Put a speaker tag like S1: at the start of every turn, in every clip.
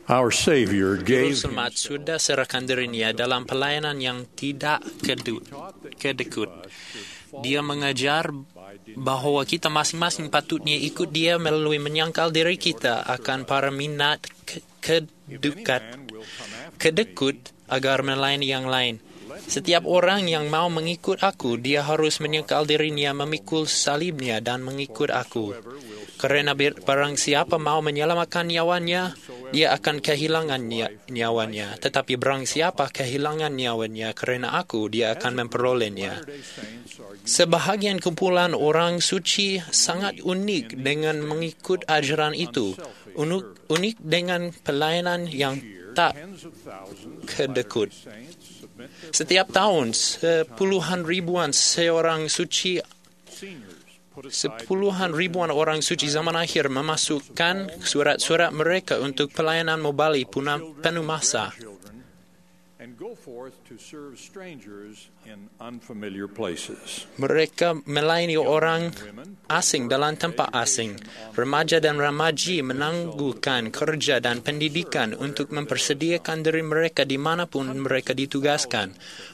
S1: Our Savior
S2: Juru
S1: gave
S2: Selamat sudah serahkan dirinya dalam pelayanan yang tidak kedekut. Dia mengajar bahwa kita masing-masing patutnya ikut dia melalui menyangkal diri kita akan para minat kedekut agar melayani yang lain. Setiap orang yang mau mengikut aku, dia harus menyangkal dirinya, memikul salibnya dan mengikut aku. Kerana barang siapa mau menyelamatkan nyawanya, dia akan kehilangan nyawanya. Tetapi barang siapa kehilangan nyawanya kerana aku, dia akan memperolehnya. Sebahagian kumpulan orang suci sangat unik dengan mengikut ajaran itu. Unik dengan pelayanan yang tak kedekut. Setiap tahun, sepuluhan ribuan orang suci zaman akhir memasukkan surat-surat mereka untuk pelayanan mobali penuh masa. Mereka melayani orang asing dalam tempat asing. Remaja dan remaji menangguhkan kerja dan pendidikan untuk mempersediakan diri mereka dimanapun mereka ditugaskan.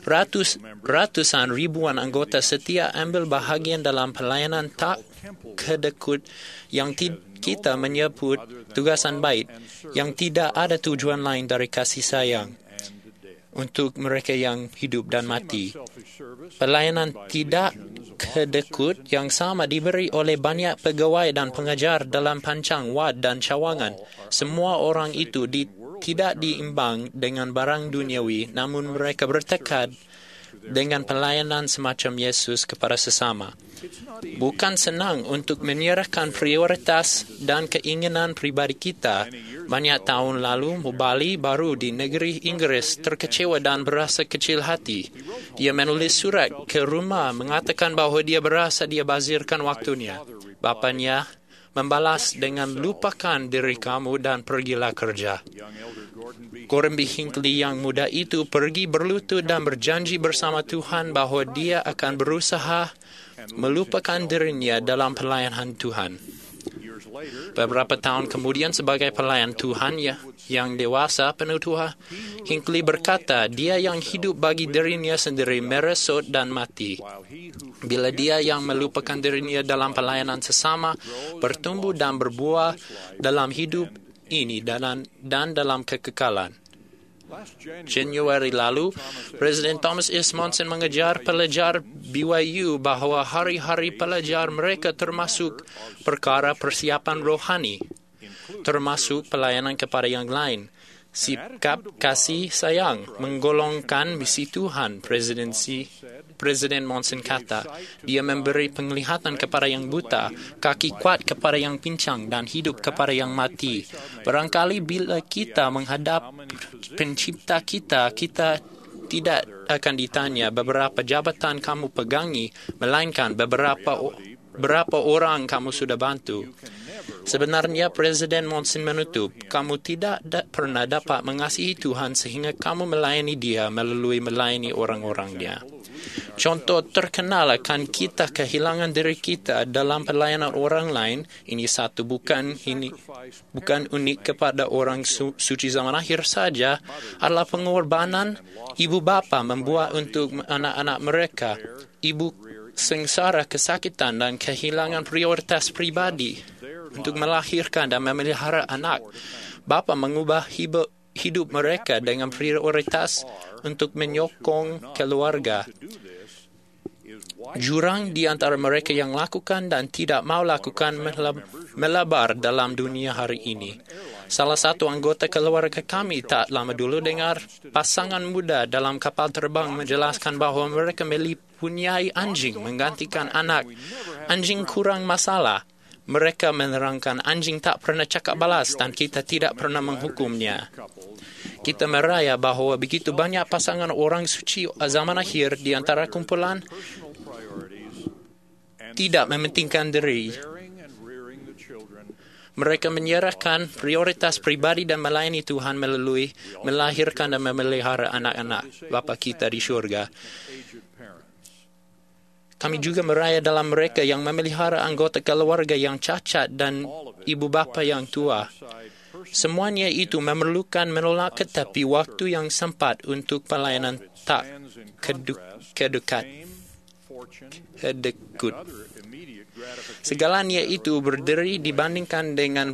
S2: Ratusan ribuan anggota setia ambil bahagian dalam pelayanan tak kedekut yang kita menyebut tugasan baik, yang tidak ada tujuan lain dari kasih sayang untuk mereka yang hidup dan mati. Pelayanan tidak kedekut yang sama diberi oleh banyak pegawai dan pengajar dalam pancang, wad dan cawangan. Semua orang itu tidak diimbang dengan barang duniawi, namun mereka bertekad dengan pelayanan semacam Yesus kepada sesama. Bukan senang untuk menyerahkan prioritas dan keinginan pribadi kita. Banyak tahun lalu, mubali baru di negeri Inggris terkecewa dan berasa kecil hati. Dia menulis surat ke rumah mengatakan bahawa dia berasa dia bazirkan waktunya. Bapanya membalas dengan lupakan diri kamu dan pergilah kerja. Gordon B. Hinckley yang muda itu pergi berlutut dan berjanji bersama Tuhan bahawa dia akan berusaha melupakan dirinya dalam pelayanan Tuhan. Beberapa tahun kemudian sebagai pelayan Tuhan yang dewasa penuh Tuhan, Hinckley berkata, dia yang hidup bagi dirinya sendiri meresot dan mati. Bila dia yang melupakan dirinya dalam pelayanan sesama, bertumbuh dan berbuah dalam hidup ini dan dalam kekekalan. Januari lalu, Presiden Thomas S. Monson mengajar pelajar BYU bahawa hari-hari pelajar mereka termasuk perkara persiapan rohani, termasuk pelayanan kepada yang lain. Sikap kasih sayang menggolongkan misi Tuhan. Presiden Monson kata, dia memberi penglihatan kepada yang buta, kaki kuat kepada yang pincang, dan hidup kepada yang mati. Barangkali bila kita menghadap pencipta kita tidak akan ditanya beberapa jabatan kamu pegangi, melainkan berapa orang kamu sudah bantu. Sebenarnya Presiden Monson menutup, kamu tidak pernah dapat mengasihi Tuhan sehingga kamu melayani dia melalui melayani orang-orangnya. Contoh terkenal akan kita kehilangan diri kita dalam pelayanan orang lain. Ini bukan unik kepada orang suci zaman akhir saja, adalah pengorbanan ibu bapa membuat untuk anak-anak mereka. Ibu sengsara kesakitan dan kehilangan prioritas pribadi untuk melahirkan dan memelihara anak. Bapa mengubah hidup mereka dengan prioritas untuk menyokong keluarga. Jurang di antara mereka yang lakukan dan tidak mau lakukan melebar dalam dunia hari ini. Salah satu anggota keluarga kami tak lama dulu dengar pasangan muda dalam kapal terbang menjelaskan bahawa mereka mempunyai anjing menggantikan anak. Anjing kurang masalah. Mereka menerangkan anjing tak pernah cakap balas dan kita tidak pernah menghukumnya. Kita meraya bahawa begitu banyak pasangan orang suci zaman akhir di antara kumpulan tidak mementingkan diri. Mereka menyerahkan prioritas pribadi dan melayani Tuhan melalui melahirkan dan memelihara anak-anak Bapa kita di syurga. Kami juga meraya dalam mereka yang memelihara anggota keluarga yang cacat dan ibu bapa yang tua. Semuanya itu memerlukan menolak tetapi waktu yang sempat untuk pelayanan tak kedekut. Segalanya itu berdiri dibandingkan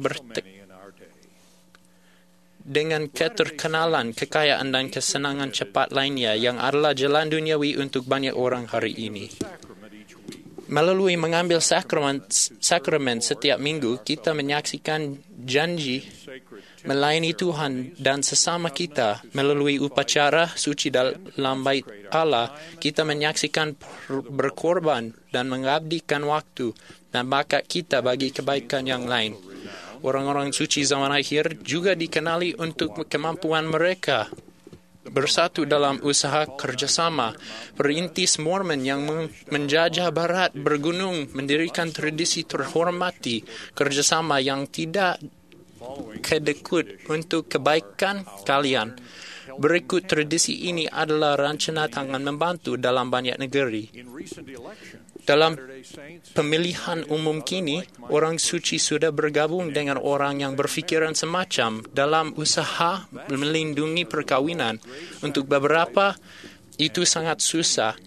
S2: dengan keterkenalan, kekayaan dan kesenangan cepat lainnya yang adalah jalan duniawi untuk banyak orang hari ini. Melalui mengambil sakramen setiap minggu, kita menyaksikan janji melayani Tuhan dan sesama kita. Melalui upacara suci dalam bait Allah, kita menyaksikan berkorban dan mengabdikan waktu dan bakat kita bagi kebaikan yang lain. Orang-orang suci zaman akhir juga dikenali untuk kemampuan mereka bersatu dalam usaha kerjasama. Perintis Mormon yang menjajah barat bergunung mendirikan tradisi terhormati kerjasama yang tidak kedekut untuk kebaikan kalian. Berikut tradisi ini adalah rencana tangan membantu dalam banyak negeri. Dalam pemilihan umum kini, orang suci sudah bergabung dengan orang yang berfikiran semacam dalam usaha melindungi perkawinan. Untuk beberapa, itu sangat susah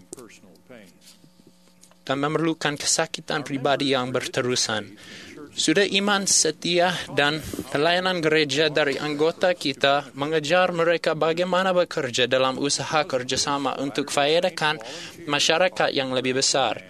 S2: dan memerlukan kesakitan pribadi yang berterusan. Sudah iman setia dan pelayanan gereja dari anggota kita mengajar mereka bagaimana bekerja dalam usaha kerjasama untuk faedakan masyarakat yang lebih besar.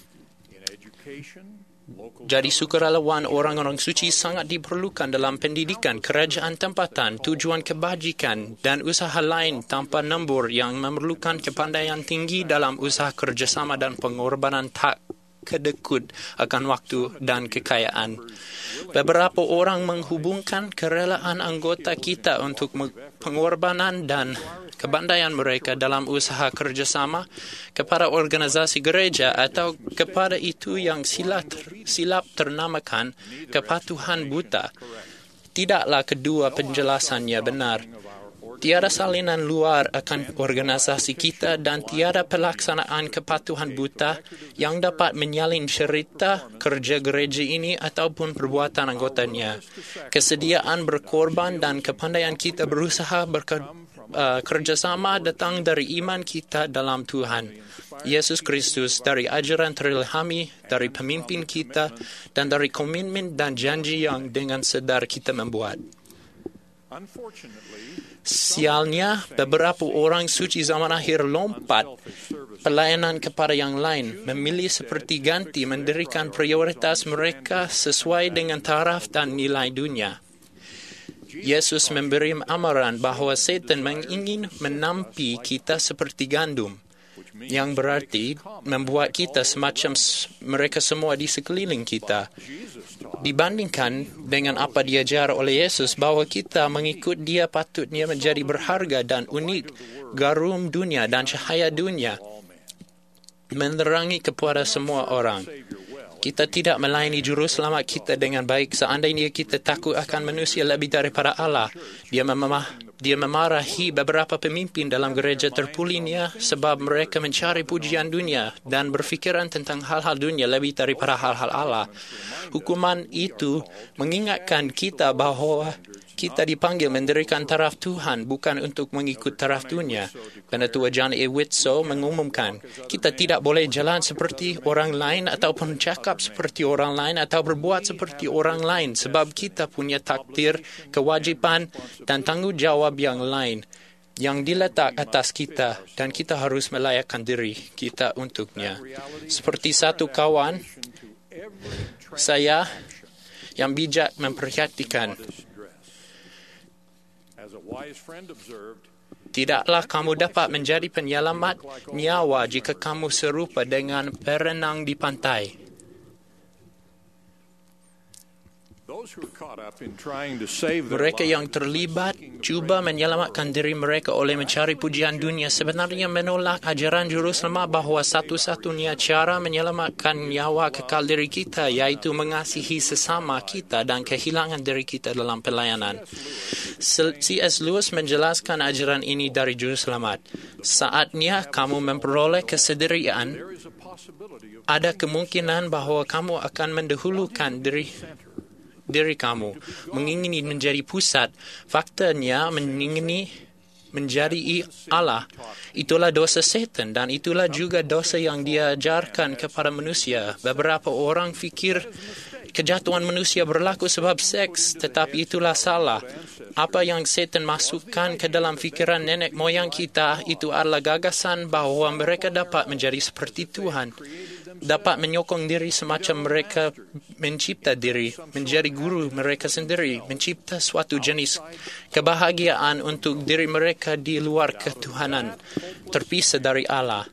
S2: Jadi sukarelawan orang-orang suci sangat diperlukan dalam pendidikan, kerajaan tempatan, tujuan kebajikan dan usaha lain tanpa nombor yang memerlukan kepandaian tinggi dalam usaha kerjasama dan pengorbanan tak kedekut akan waktu dan kekayaan. Beberapa orang menghubungkan kerelaan anggota kita untuk pengorbanan dan kepandaian mereka dalam usaha kerjasama kepada organisasi gereja atau kepada itu yang silap ternamakan kepatuhan buta. Tidaklah kedua penjelasannya benar. Tiada salinan luar akan organisasi kita dan tiada pelaksanaan kepatuhan buta yang dapat menyalin cerita kerja gereja ini ataupun perbuatan anggotanya. Kesediaan berkorban dan kepandaian kita berusaha kerjasama datang dari iman kita dalam Tuhan Yesus Kristus, dari ajaran terilhami dari pemimpin kita, dan dari komitmen dan janji yang dengan sedar kita membuat. Sialnya, beberapa orang suci zaman akhir lompat pelayanan kepada yang lain, memilih seperti ganti mendirikan prioritas mereka sesuai dengan taraf dan nilai dunia. Yesus memberi amaran bahawa setan ingin menampi kita seperti gandum, yang berarti membuat kita semacam mereka semua di sekeliling kita. Dibandingkan dengan apa diajar oleh Yesus bahawa kita mengikut dia patutnya menjadi berharga dan unik, garam dunia dan cahaya dunia, menerangi kepada semua orang. Kita tidak melayani juru selamat kita dengan baik seandainya kita takut akan manusia lebih daripada Allah. Dia memarahi beberapa pemimpin dalam gereja terpulinya sebab mereka mencari pujian dunia dan berfikiran tentang hal-hal dunia lebih daripada hal-hal Allah. Hukuman itu mengingatkan kita bahawa kita dipanggil mendirikan taraf Tuhan, bukan untuk mengikut taraf dunia. Penatua John A. Whitsoe mengumumkan, kita tidak boleh jalan seperti orang lain ataupun cakap seperti orang lain atau berbuat seperti orang lain sebab kita punya takdir, kewajipan dan tanggungjawab yang lain yang diletak atas kita dan kita harus melayakkan diri kita untuknya. Seperti satu kawan saya yang bijak memperhatikan, tidaklah kamu dapat menjadi penyelamat nyawa jika kamu serupa dengan perenang di pantai. Mereka yang terlibat cuba menyelamatkan diri mereka oleh mencari pujian dunia sebenarnya menolak ajaran juru selamat bahawa satu-satunya cara menyelamatkan nyawa kekal diri kita yaitu mengasihi sesama kita dan kehilangan diri kita dalam pelayanan. C.S. Lewis menjelaskan ajaran ini dari juru selamat. Saatnya kamu memperoleh kesendirian, diri kamu, mengingini menjadi pusat, faktanya mengingini menjadi Allah. Itulah dosa setan dan itulah juga dosa yang diajarkan kepada manusia. Beberapa orang fikir kejatuhan manusia berlaku sebab seks, tetapi itulah salah. Apa yang setan masukkan ke dalam fikiran nenek moyang kita itu adalah gagasan bahawa mereka dapat menjadi seperti Tuhan, dapat menyokong diri semacam mereka mencipta diri, menjadi guru mereka sendiri, mencipta suatu jenis kebahagiaan untuk diri mereka di luar ketuhanan, terpisah dari Allah.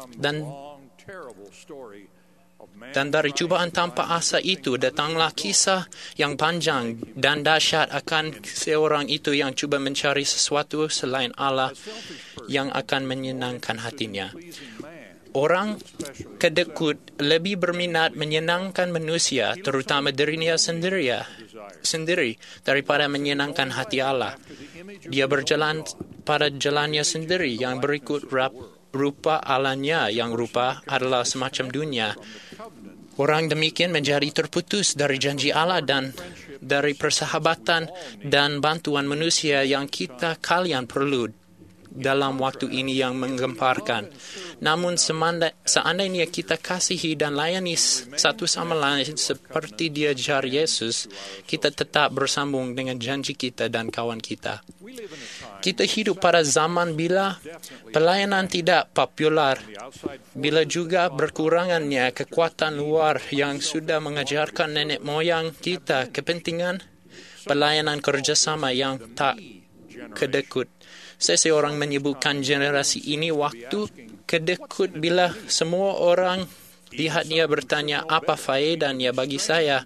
S2: Dan dari cubaan tanpa asa itu datanglah kisah yang panjang dan dahsyat akan seorang itu yang cuba mencari sesuatu selain Allah yang akan menyenangkan hatinya. Orang kedekut lebih berminat menyenangkan manusia, terutama dirinya sendiri, daripada menyenangkan hati Allah. Dia berjalan pada jalannya sendiri yang berikut rupa Allahnya, yang rupa adalah semacam dunia. Orang demikian menjadi terputus dari janji Allah dan dari persahabatan dan bantuan manusia yang kalian perlu dalam waktu ini yang menggemparkan. Namun seandainya kita kasihi dan layani satu sama lain seperti diajar Yesus, kita tetap bersambung dengan janji kita dan kawan kita. Kita hidup pada zaman bila pelayanan tidak popular, bila juga berkurangannya kekuatan luar yang sudah mengajarkan nenek moyang kita kepentingan pelayanan kerjasama yang tak kedekut. Seseorang menyebutkan generasi ini waktu kedekut bila semua orang lihatnya bertanya apa faedahnya bagi saya.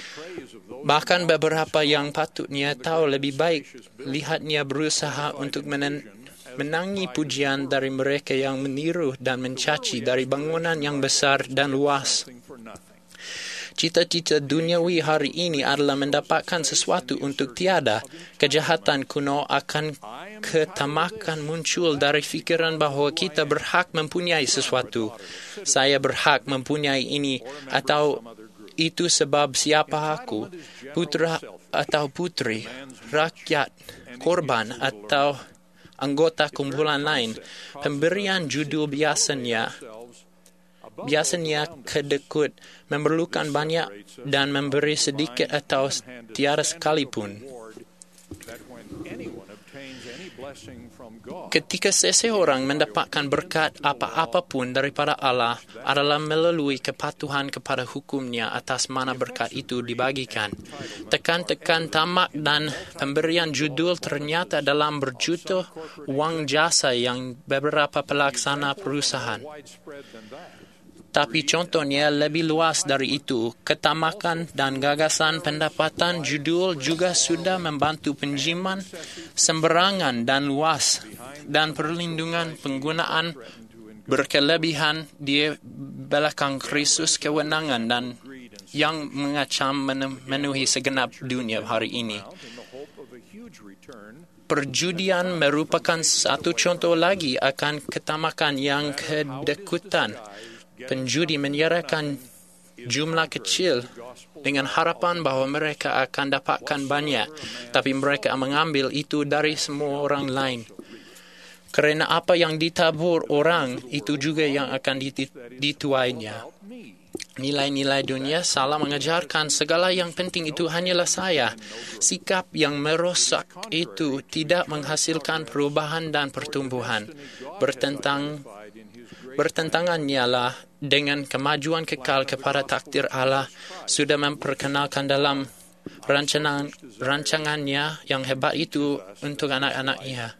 S2: Bahkan beberapa yang patutnya tahu lebih baik lihatnya berusaha untuk menangi pujian dari mereka yang meniru dan mencaci dari bangunan yang besar dan luas. Cita-cita duniawi hari ini adalah mendapatkan sesuatu untuk tiada. Kejahatan kuno akan ketamakan muncul dari fikiran bahawa kita berhak mempunyai sesuatu. Saya berhak mempunyai ini atau itu sebab siapa aku, putra atau putri, rakyat, korban atau anggota kumpulan lain. Pemberian judul biasanya kedekut, memerlukan banyak dan memberi sedikit atau tiada sekalipun. Ketika seseorang mendapatkan berkat apa-apapun daripada Allah adalah melalui kepatuhan kepada hukumnya atas mana berkat itu dibagikan. Tekan-tekan tamak dan pemberian judul ternyata dalam berjuta wang jasa yang beberapa pelaksana perusahaan. Tapi contohnya lebih luas dari itu. Ketamakan dan gagasan pendapatan judul juga sudah membantu penjiman sembarangan dan luas dan perlindungan penggunaan berkelebihan di belakang Kristus kewenangan dan yang mengacam memenuhi segenap dunia hari ini. Perjudian merupakan satu contoh lagi akan ketamakan yang kedekutan. Penjudi menyerahkan jumlah kecil dengan harapan bahawa mereka akan dapatkan banyak, tapi mereka mengambil itu dari semua orang lain. Kerana apa yang ditabur orang, itu juga yang akan dituainya. Nilai-nilai dunia salah mengajarkan segala yang penting itu hanyalah saya. Sikap yang merosak itu tidak menghasilkan perubahan dan pertumbuhan. Bertentangannya lah dengan kemajuan kekal kepada takdir Allah sudah memperkenalkan dalam rancangannya yang hebat itu untuk anak-anaknya.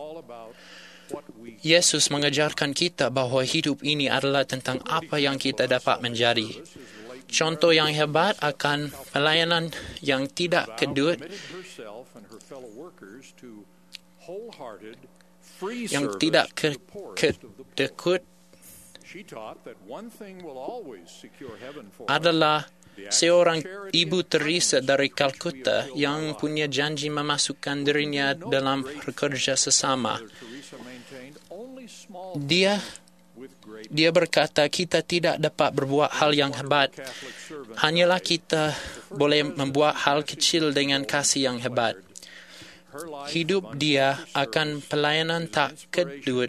S2: Yesus mengajarkan kita bahawa hidup ini adalah tentang apa yang kita dapat menjadi. Contoh yang hebat akan pelayanan yang tidak kedut, yang tidak kedekut adalah seorang ibu Teresa dari Calcutta yang punya janji memasukkan dirinya dalam pekerja sesama. Dia berkata kita tidak dapat berbuat hal yang hebat Hanyalah kita boleh membuat hal kecil dengan kasih yang hebat. Hidup dia akan pelayanan tak kedut.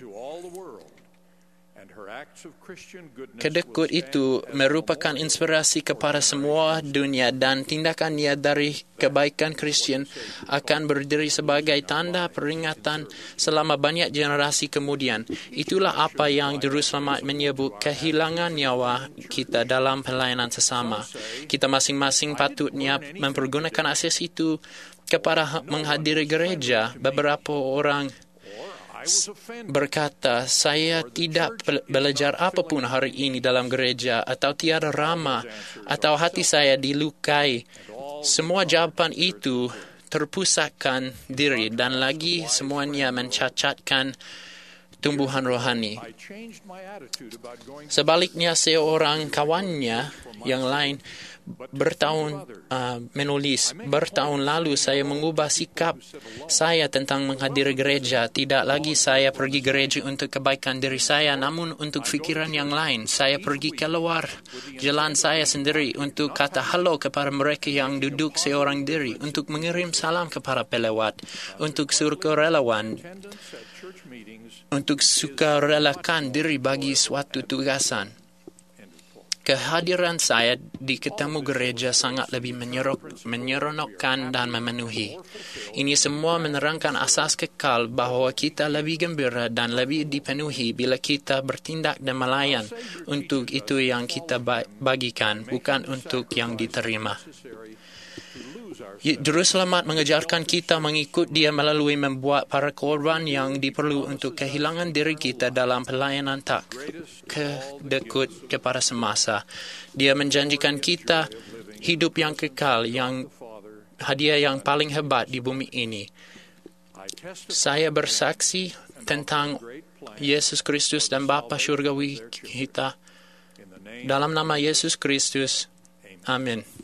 S2: Kedekut itu merupakan inspirasi kepada semua dunia dan tindakannya dari kebaikan Kristian akan berdiri sebagai tanda peringatan selama banyak generasi kemudian. Itulah apa yang Juru Selamat menyebut kehilangan nyawa kita dalam pelayanan sesama. Kita masing-masing patutnya mempergunakan akses itu kepada menghadiri gereja. Beberapa orang berkata, saya tidak belajar apapun hari ini dalam gereja, atau tiada ramah, atau hati saya dilukai. Semua jawapan itu terpusatkan diri dan lagi semuanya mencacatkan tumbuhan rohani. Sebaliknya, seorang kawannya yang lain bertahun lalu saya mengubah sikap saya tentang menghadiri gereja. Tidak lagi saya pergi gereja untuk kebaikan diri saya, namun untuk fikiran yang lain. Saya pergi keluar jalan saya sendiri untuk kata halo kepada mereka yang duduk seorang diri, untuk mengirim salam kepada pelewat, untuk sukarelawan, untuk sukarelakan diri bagi suatu tugasan. Kehadiran saya di ketemu gereja sangat lebih menyeronokkan dan memenuhi. Ini semua menerangkan asas kekal bahawa kita lebih gembira dan lebih dipenuhi bila kita bertindak dan melayan untuk itu yang kita bagikan, bukan untuk yang diterima. Juru Selamat mengajarkan kita mengikut dia melalui membuat para korban yang diperlu untuk kehilangan diri kita dalam pelayanan tak kedekut kepada semasa. Dia menjanjikan kita hidup yang kekal, yang hadiah yang paling hebat di bumi ini. Saya bersaksi tentang Yesus Kristus dan Bapa Syurgawi kita. Dalam nama Yesus Kristus, amin.